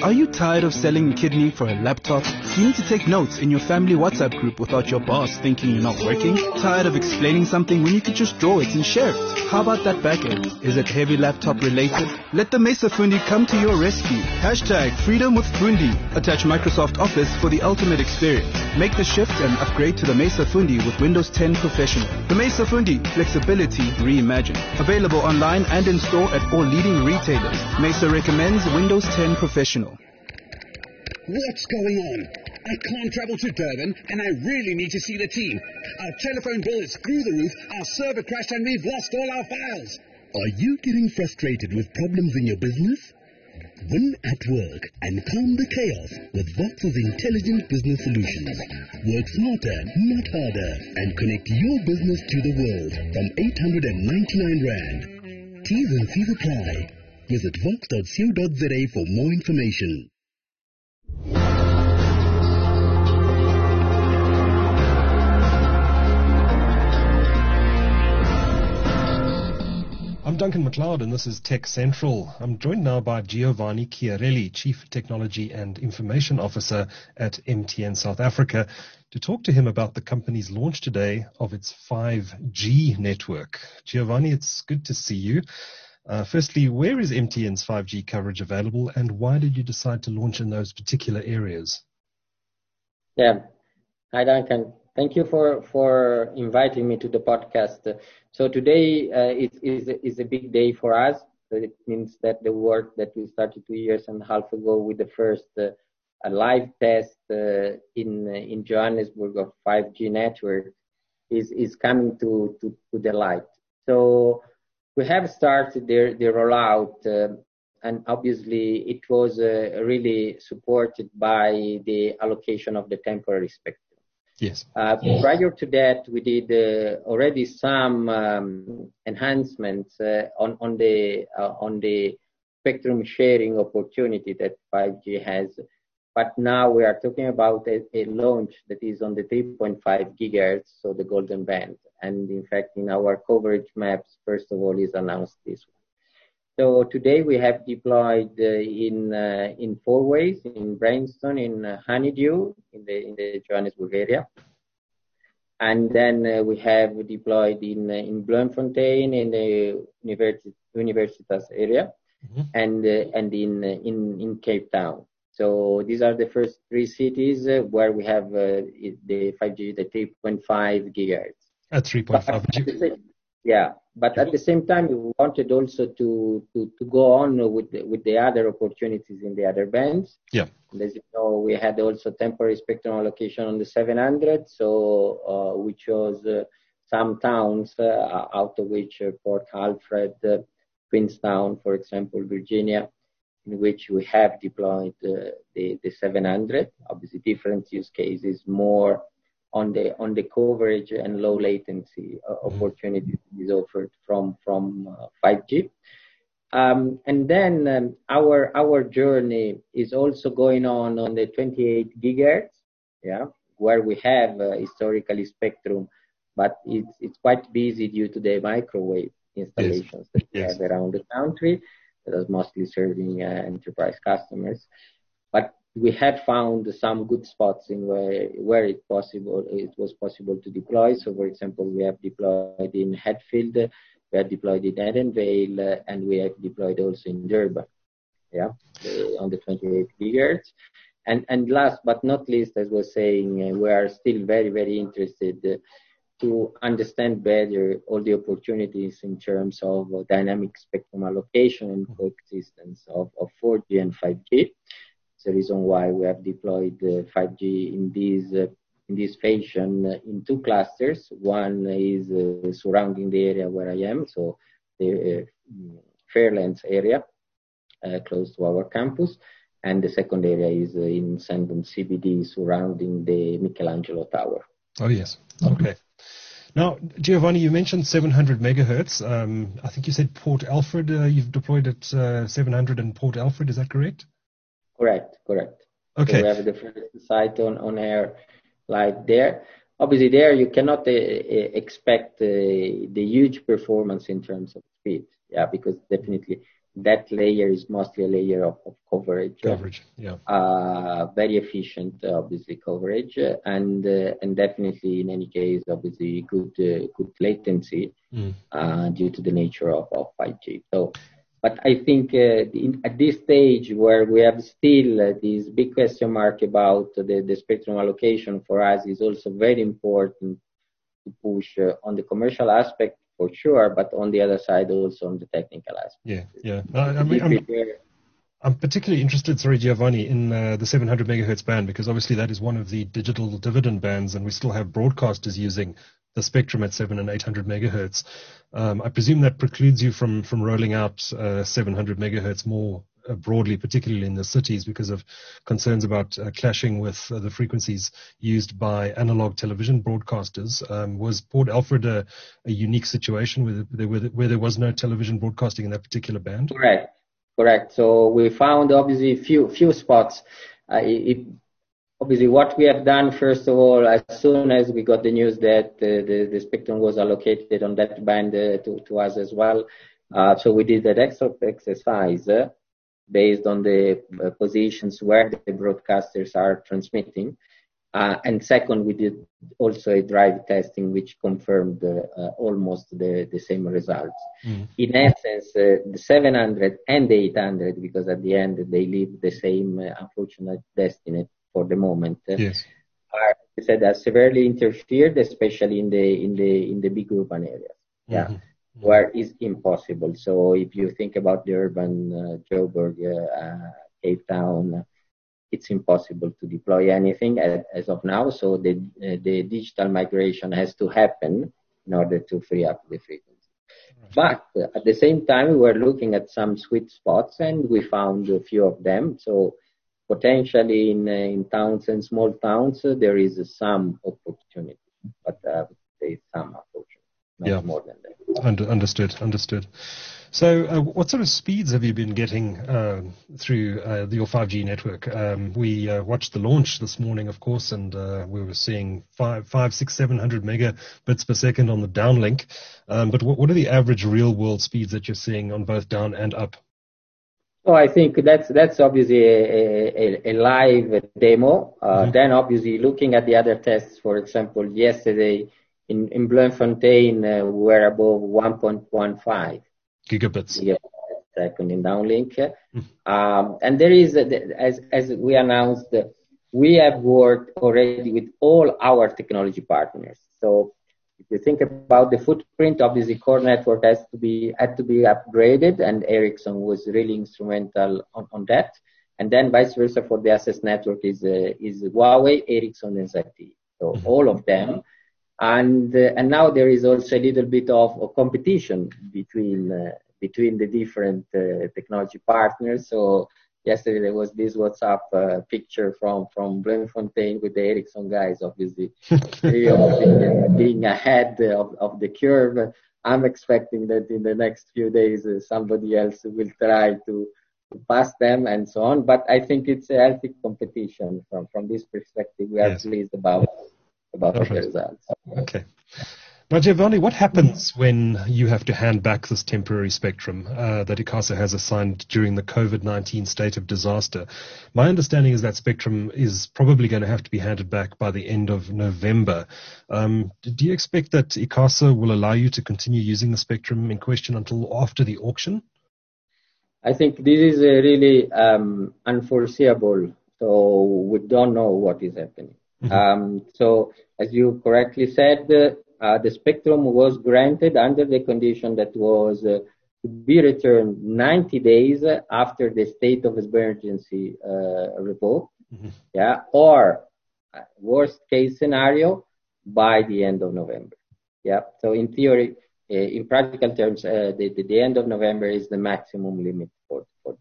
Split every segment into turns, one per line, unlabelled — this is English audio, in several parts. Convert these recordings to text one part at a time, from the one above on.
Are you tired of selling a kidney for a laptop? Do you need to take notes in your family WhatsApp group without your boss thinking you're not working? Tired of explaining something when you could just draw it and share it? How about that backache? Is it heavy laptop related? Let the Mesa Fundi come to your rescue. Hashtag Freedom with Fundi. Attach Microsoft Office for the ultimate experience. Make the shift and upgrade to the Mesa Fundi with Windows 10 Professional. The Mesa Fundi, flexibility reimagined. Available online and in store at all leading retailers. Mesa recommends Windows 10 Professional.
What's going on? I can't travel to Durban and I really need to see the team. Our telephone bill is through the roof, our server crashed and we've lost all our files.
Are you getting frustrated with problems in your business? Win at work and calm the chaos with Vox's intelligent business solutions. Work smarter, not harder, and connect your business to the world from 899 Rand. T's and C's apply. Visit vox.co.za for more information.
I'm Duncan McLeod, and this is Tech Central. I'm joined now by Giovanni Chiarelli, Chief Technology and Information Officer at MTN South Africa, to talk to him about the company's launch today of its 5G network. Giovanni, it's good to see you. Firstly, where is MTN's 5G coverage available, and why did you decide to launch in those particular areas?
Yeah. Hi, Duncan. Thank you for inviting me to the podcast. So today is a big day for us. So it means that the work that we started 2.5 years ago with the first live test in Johannesburg of 5G network is coming to the light. So we have started the rollout, and obviously it was really supported by the allocation of the temporary spectrum.
Yes.
Prior to that, we did already some enhancements on the spectrum sharing opportunity that 5G has. But now we are talking about a launch that is on the 3.5 gigahertz, so the golden band. And in fact, in our coverage maps, first of all, is announced this one. So today we have deployed in 4 ways: in Brainston, in Honeydew, in the Johannesburg area, and then we have deployed in Bloemfontein in the Universitas area, mm-hmm. and in Cape Town. So these are the first 3 cities where we have the 5G, the 3.5 gigahertz.
At 3.5.
Yeah, but at the same time, we wanted also to go on with the other opportunities in the other bands.
Yeah.
And as you know, we had also temporary spectrum allocation on the 700, so we chose some towns, out of which Port Alfred, Queenstown, for example, Virginia, in which we have deployed the 700. Obviously, different use cases, more on the coverage and low latency opportunities is offered from 5G. And then our journey is also going on the 28 gigahertz, yeah, where we have historically spectrum, but it's quite busy due to the microwave installations that we have around the country, that is mostly serving enterprise customers. But we had found some good spots in where it was possible to deploy. So, for example, we have deployed in Hatfield, we have deployed in Edenvale, and we have deployed also in Durban, on the 28 gigahertz. And last but not least, as I was saying, we are still very, very interested to understand better all the opportunities in terms of dynamic spectrum allocation and coexistence of 4G and 5G. The reason why we have deployed 5G in this fashion in 2 clusters. One is surrounding the area where I am, so the Fairlands area, close to our campus, and the second area is in Sandton CBD, surrounding the Michelangelo Tower.
Oh yes, okay. Now, Giovanni, you mentioned 700 megahertz. I think you said Port Alfred. You've deployed at 700 in Port Alfred. Is that correct?
Correct.
Okay.
So we have the first site on air live there. Obviously, there you cannot expect the huge performance in terms of speed, because definitely that layer is mostly a layer of coverage.
Yeah.
Very efficient, obviously, coverage, and definitely, in any case, obviously, good latency due to the nature of 5G. So, but I think at this stage where we have still this big question mark about the spectrum allocation, for us is also very important to push on the commercial aspect, for sure, but on the other side also on the technical aspect.
Yeah. I'm particularly interested, Giovanni, in the 700 megahertz band, because obviously that is one of the digital dividend bands, and we still have broadcasters using the spectrum at 700 and 800 megahertz. I presume that precludes you from rolling out 700 megahertz more broadly, particularly in the cities, because of concerns about clashing with the frequencies used by analog television broadcasters. Was Port Alfred a unique situation where there was no television broadcasting in that particular band?
Correct. So we found obviously few spots. Obviously, what we have done, first of all, as soon as we got the news that the spectrum was allocated on that band to us as well, so we did that exercise based on the positions where the broadcasters are transmitting. And second, we did also a drive testing which confirmed almost the same results. In essence, the 700 and the 800, because at the end they leave the same unfortunate destiny for the moment, are severely interfered, especially in the big urban areas. Where it's impossible. So if you think about the urban Joburg, Cape Town, it's impossible to deploy anything as of now. So the digital migration has to happen in order to free up the frequency. But at the same time, we were looking at some sweet spots, and we found a few of them. So potentially in towns and small towns, there is some opportunity, but I would say some opportunity, not more than that.
Understood. So what sort of speeds have you been getting through your 5G network? We watched the launch this morning, of course, and we were seeing 500, 600, 700 megabits per second on the downlink. But what are the average real-world speeds that you're seeing on both down and up?
Oh, I think that's obviously a live demo. Then obviously looking at the other tests, for example, yesterday in Bloemfontein, we're above 1.15
gigabits
second in downlink. And there is, as we announced, we have worked already with all our technology partners. So if you think about the footprint, obviously core network had to be upgraded, and Ericsson was really instrumental on that. And then vice versa for the access network is Huawei, Ericsson, and ZTE. So all of them. And now there is also a little bit of competition between the different technology partners. So yesterday there was this WhatsApp picture from Bloemfontein with the Ericsson guys, obviously being ahead of the curve. I'm expecting that in the next few days somebody else will try to pass them and so on. But I think it's a healthy competition from this perspective. We are pleased about the results.
Okay. Now, Giovanni, what happens when you have to hand back this temporary spectrum that ICASA has assigned during the COVID-19 state of disaster? My understanding is that spectrum is probably going to have to be handed back by the end of November. Do you expect that ICASA will allow you to continue using the spectrum in question until after the auction?
I think this is really unforeseeable. So we don't know what is happening. So as you correctly said, the spectrum was granted under the condition that was to be returned 90 days after the state of emergency revoked, or worst case scenario by the end of November. So in theory, in practical terms, the end of November is the maximum limit for this.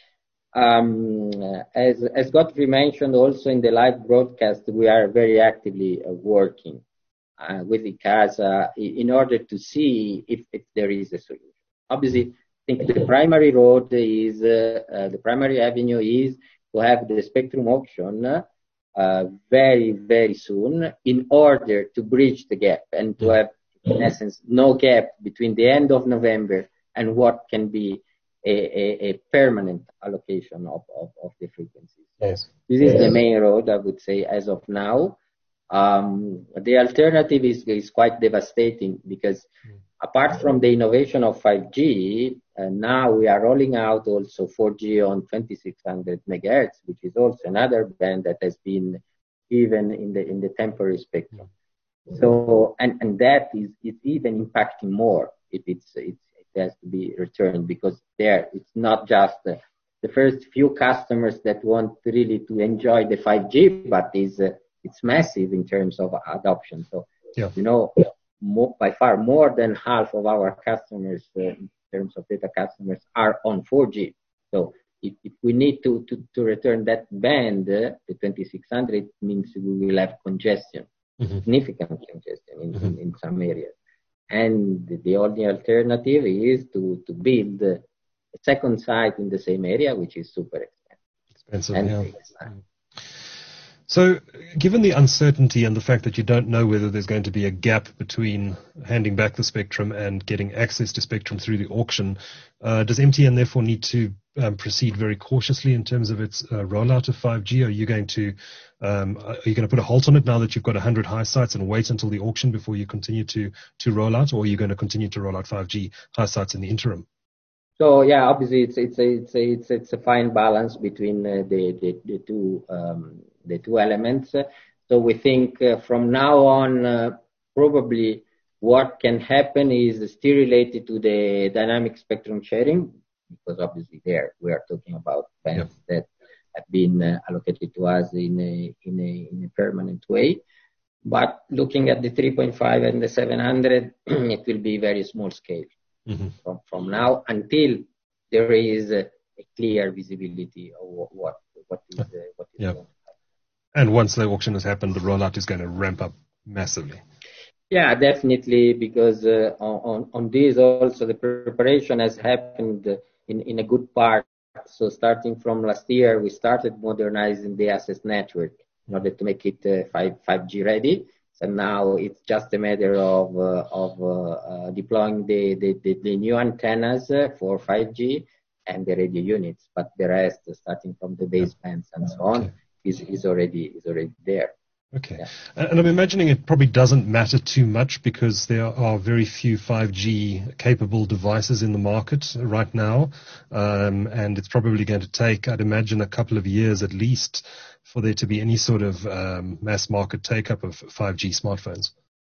As Godfrey mentioned also in the live broadcast, we are very actively working with ICASA in order to see if there is a solution. Obviously, I think the primary road is, the primary avenue is to have the spectrum auction very, very soon in order to bridge the gap and to have, in essence, no gap between the end of November and what can be a permanent allocation of the frequencies.
Yes.
This is the main road, I would say, as of now. The alternative is quite devastating because apart from the innovation of 5G, now we are rolling out also 4G on 2600 megahertz, which is also another band that has been given in the temporary spectrum. So, and that is even impacting more if it has to be returned, because there it's not just the first few customers that want really to enjoy the 5G, but it's massive in terms of adoption. So, by far more than half of our customers, in terms of data customers, are on 4G. So if we need to return that band, the 2600, it means we will have congestion, significant congestion in some areas. And the only alternative is to build a second site in the same area, which is super expensive.
So, given the uncertainty and the fact that you don't know whether there's going to be a gap between handing back the spectrum and getting access to spectrum through the auction, does MTN therefore need to proceed very cautiously in terms of its rollout of 5G? Are you going to put a halt on it now that you've got 100 high sites and wait until the auction before you continue to roll out, or are you going to continue to roll out 5G high sites in the interim?
So yeah, obviously it's a fine balance between the two elements. So we think from now on, probably what can happen is still related to the dynamic spectrum sharing, because obviously there we are talking about bands that have been allocated to us in a permanent way. But looking at the 3.5 and the 700, it will be very small scale from now until there is a clear visibility of what is going to happen.
And once the auction has happened, the rollout is going to ramp up massively.
Yeah, definitely, because on this also the preparation has happened in a good part. So starting from last year, we started modernizing the access network in order to make it 5G ready. So now it's just a matter of deploying the new antennas for 5G and the radio units, but the rest, starting from the basebands and so on, is already there.
Okay. Yeah. And I'm imagining it probably doesn't matter too much because there are very few 5G capable devices in the market right now. And it's probably going to take, I'd imagine, a couple of years at least for there to be any sort of mass market take-up of 5G smartphones.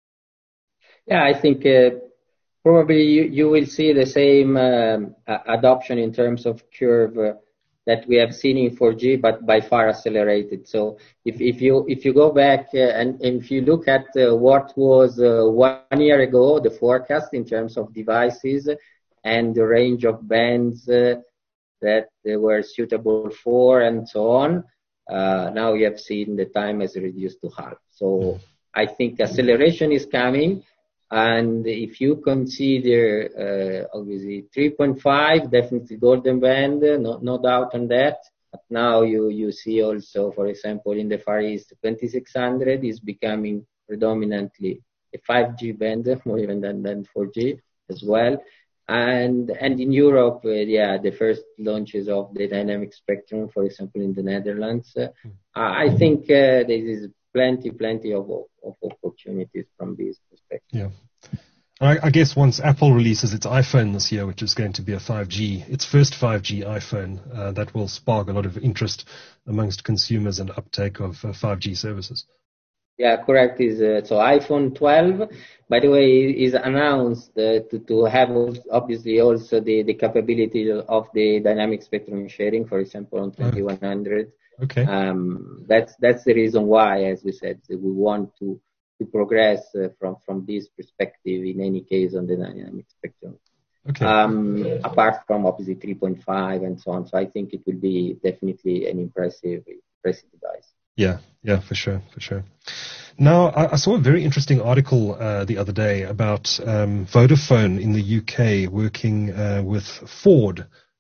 Yeah, I think probably you will see the same adoption in terms of curve that we have seen in 4G, but by far accelerated. So if you go back and if you look at what was 1 year ago, the forecast in terms of devices and the range of bands that they were suitable for and so on, now you have seen the time has reduced to half. So I think acceleration is coming. And if you consider, obviously, 3.5, definitely golden band, no doubt on that. But now you see also, for example, in the Far East, 2600 is becoming predominantly a 5G band, more even than 4G as well. And in Europe, the first launches of the dynamic spectrum, for example, in the Netherlands. I think there is plenty of opportunities from this perspective.
Yeah. I guess once Apple releases its iPhone this year, which is going to be its first 5G iPhone, that will spark a lot of interest amongst consumers and uptake of 5G services.
Yeah, correct. So iPhone 12, by the way, is announced to have obviously also the capability of the dynamic spectrum sharing, for example, on 2100.
Okay.
That's the reason why, as we said, we want to progress from this perspective in any case on the dynamic spectrum.
Okay.
Apart from obviously 3.5 and so on. So I think it will be definitely an impressive device.
Yeah, for sure. Now, I saw a very interesting article the other day about Vodafone in the UK working with Ford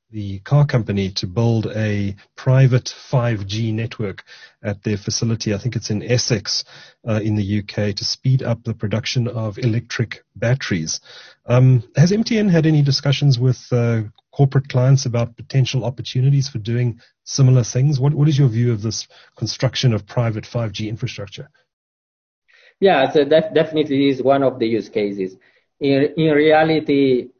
the car company to build a private 5G network at their facility. I think it's in Essex in the UK, to speed up the production of electric batteries. Has MTN had any discussions with corporate clients about potential opportunities for doing similar things? What is your view of this construction of private 5G infrastructure?
Yeah, so that definitely is one of the use cases. In reality,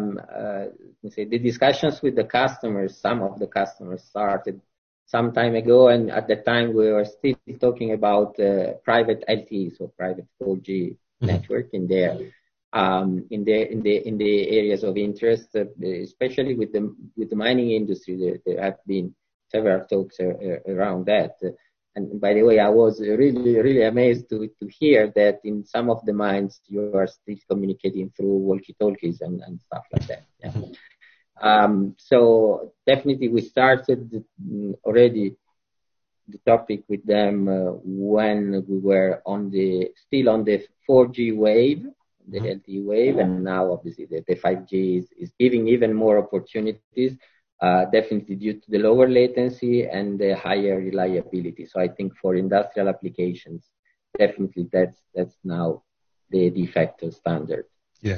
the discussions with the customers, some of the customers started some time ago, and at the time we were still talking about private LTE, so private 4G network in there, in the areas of interest, especially with the mining industry. There have been several talks around that. And by the way, I was really amazed to hear that in some of the mines you are still communicating through walkie-talkies and stuff like that. Yeah. So definitely we started already the topic with them when we were still on the 4G wave, the LTE wave, and now obviously the 5G is giving even more opportunities. Definitely due to the lower latency and the higher reliability. So I think for industrial applications, definitely that's now the de facto standard.
Yeah.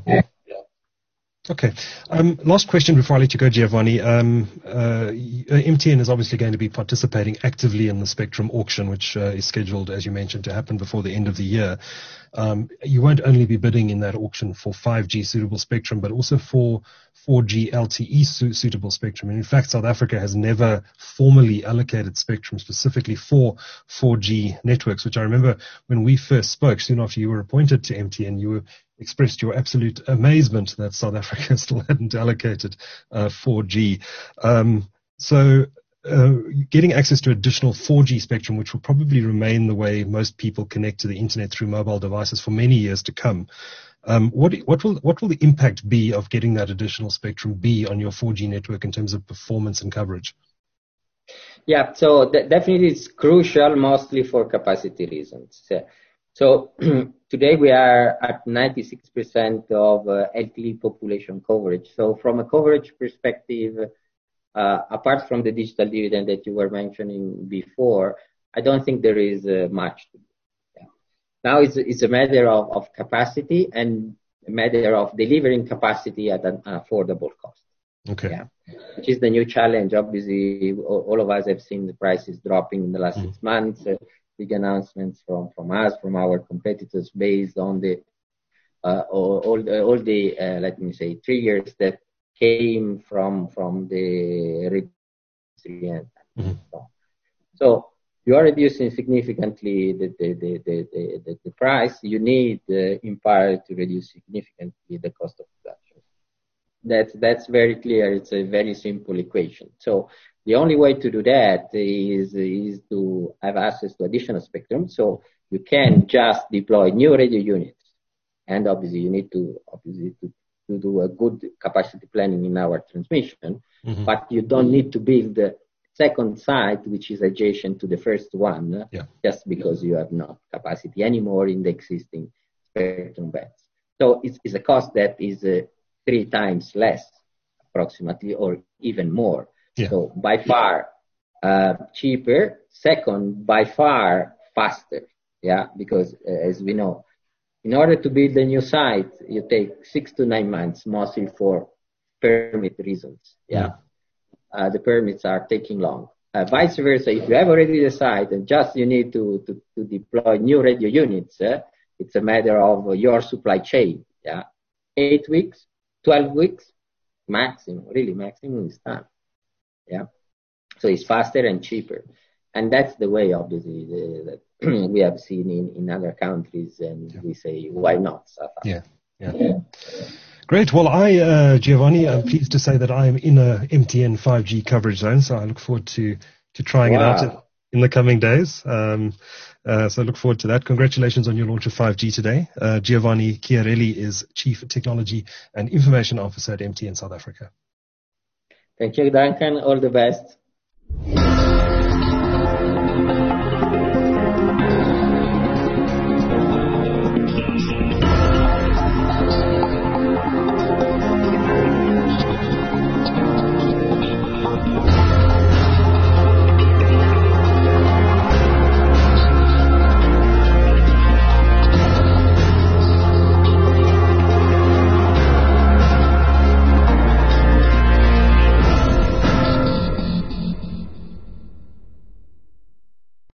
Okay. Last question before I let you go, Giovanni. MTN is obviously going to be participating actively in the spectrum auction, which is scheduled, as you mentioned, to happen before the end of the year. You won't only be bidding in that auction for 5G suitable spectrum, but also for 4G LTE suitable spectrum. And in fact, South Africa has never formally allocated spectrum specifically for 4G networks, which I remember when we first spoke, soon after you were appointed to MTN, you expressed your absolute amazement that South Africa still hadn't allocated 4G. So getting access to additional 4G spectrum, which will probably remain the way most people connect to the internet through mobile devices for many years to come. What will the impact be of getting that additional spectrum be on your 4G network in terms of performance and coverage?
Yeah, so definitely it's crucial, mostly for capacity reasons. So today we are at 96% of LTE population coverage. So from a coverage perspective, apart from the digital dividend that you were mentioning before, I don't think there is much to do. Yeah. Now it's a matter of capacity and a matter of delivering capacity at an affordable cost.
Okay.
Yeah. Which is the new challenge. Obviously, all of us have seen the prices dropping in the last 6 months. Big announcements from us, from our competitors, based on the all the let me say triggers that came from the registry. So you are reducing significantly the price. You need in part to reduce significantly the cost of production. That's very clear. It's a very simple equation. So the only way to do that is to have access to additional spectrum. So you can just deploy new radio units, and obviously you need to do a good capacity planning in our transmission. But you don't need to build a second site which is adjacent to the first one, just because you have no capacity anymore in the existing spectrum bands. So it's a cost that is 3 times less, approximately, or even more. Yeah. So by far cheaper. Second, by far faster. Yeah, because as we know, in order to build a new site, you take 6 to 9 months, mostly for permit reasons. Yeah, the permits are taking long. Vice versa, if you have already the site and just you need to deploy new radio units, it's a matter of your supply chain. Yeah, 8 weeks, 12 weeks, maximum. Really, maximum is time. Yeah, so it's faster and cheaper, and that's the way, obviously, that we have seen in other countries, and we say, why not South Africa?
Yeah. Great. Well, Giovanni, I'm pleased to say that I am in a MTN 5G coverage zone, so I look forward to trying it out in the coming days. So I look forward to that. Congratulations on your launch of 5G today. Giovanni Chiarelli is Chief Technology and Information Officer at MTN South Africa.
Thank you, Duncan. All the best.